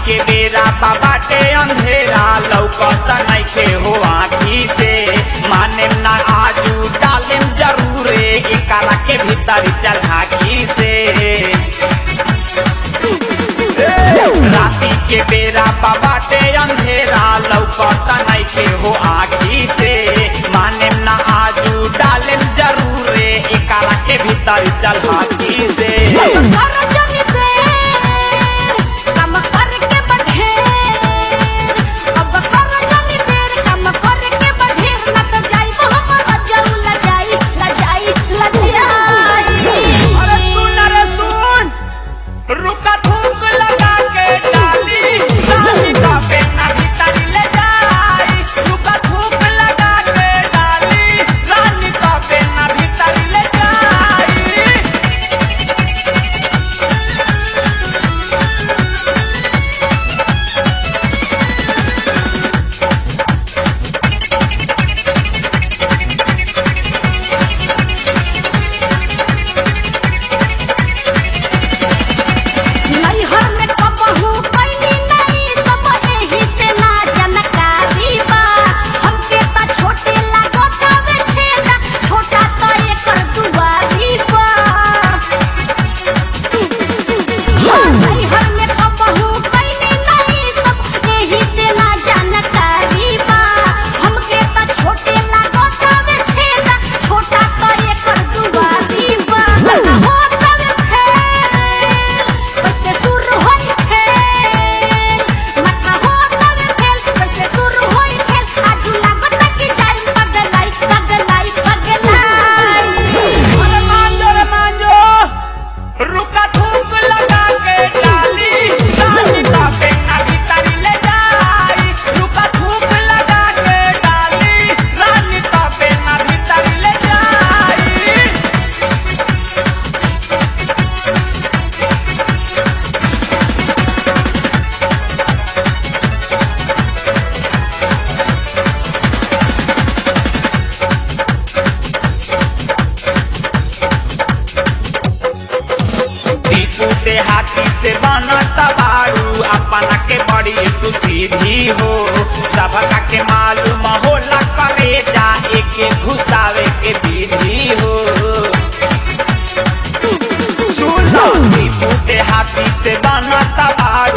के बेरा बाटे अंधेरा लौकत नइखे हो आँखी से माने ना आजू डालेम जरूर एकरा के भीतर चल हाकी से राती के बेरा बाटे अंधेरा लौकत नइखे हो आँखी से माने ना आजू डालेम जरूर एकरा के भीतर चल हाकी से हाथी से बनता बाड़ू अपना के बड़ी तू सीधी हो सबका के मालूम होला करे जा एके घुसावे के विधि हो सुनो हाथी से बनता बाड़ू